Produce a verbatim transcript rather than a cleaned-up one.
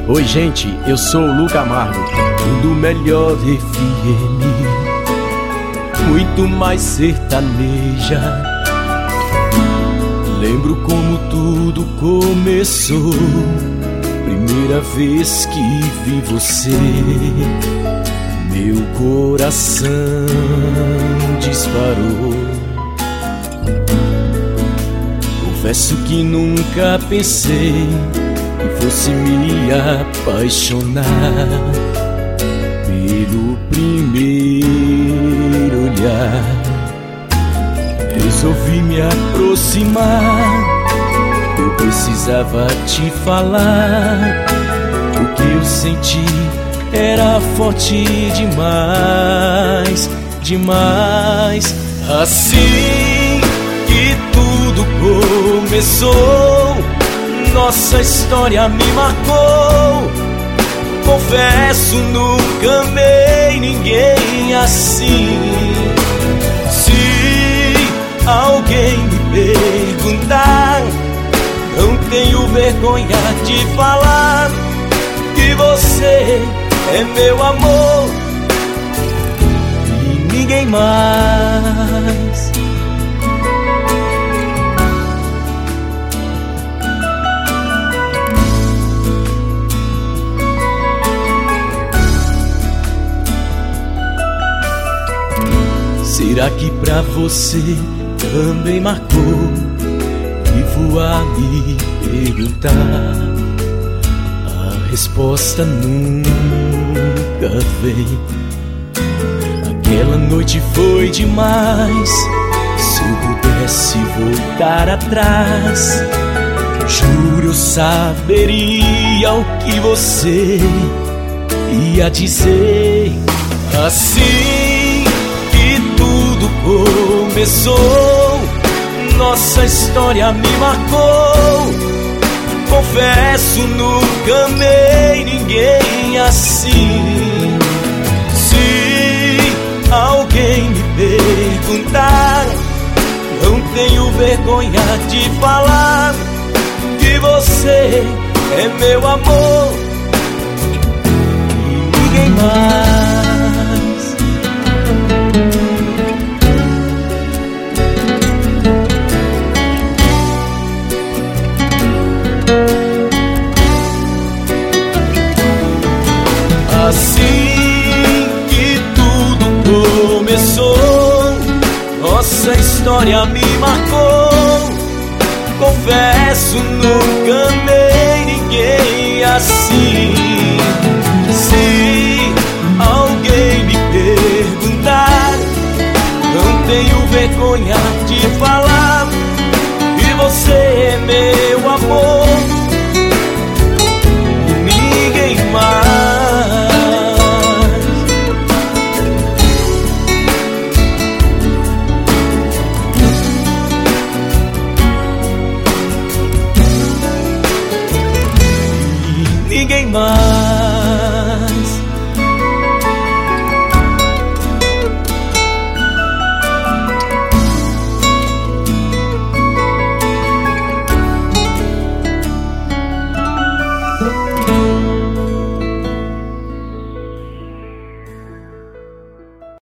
Oi gente, eu sou o Lu Camargo, do melhor F M, muito mais sertaneja. Lembro como tudo começou, primeira vez que vi você, meu coração disparou. Confesso que nunca pensei que fosse me apaixonar pelo primeiro olhar. Resolvi me aproximar, eu precisava te falar. O que eu senti era forte demais, demais. Assim que tudo começou, nossa história me marcou. Confesso, nunca amei ninguém assim. Se alguém me perguntar, não tenho vergonha de falar que você é meu amor e ninguém mais. Será que pra você também marcou? Vivo a me perguntar, a resposta nunca vem. Aquela noite foi demais, se eu pudesse voltar atrás, juro eu saberia o que você ia dizer. Assim tudo começou, nossa história me marcou. Confesso, nunca amei ninguém assim. Se alguém me perguntar, não tenho vergonha de falar que você é meu amor e ninguém mais. Assim que tudo começou, nossa história me marcou. Confesso, nunca amei ninguém assim. Se alguém me perguntar, não tenho vergonha de falar que você é meu amor e ninguém mais.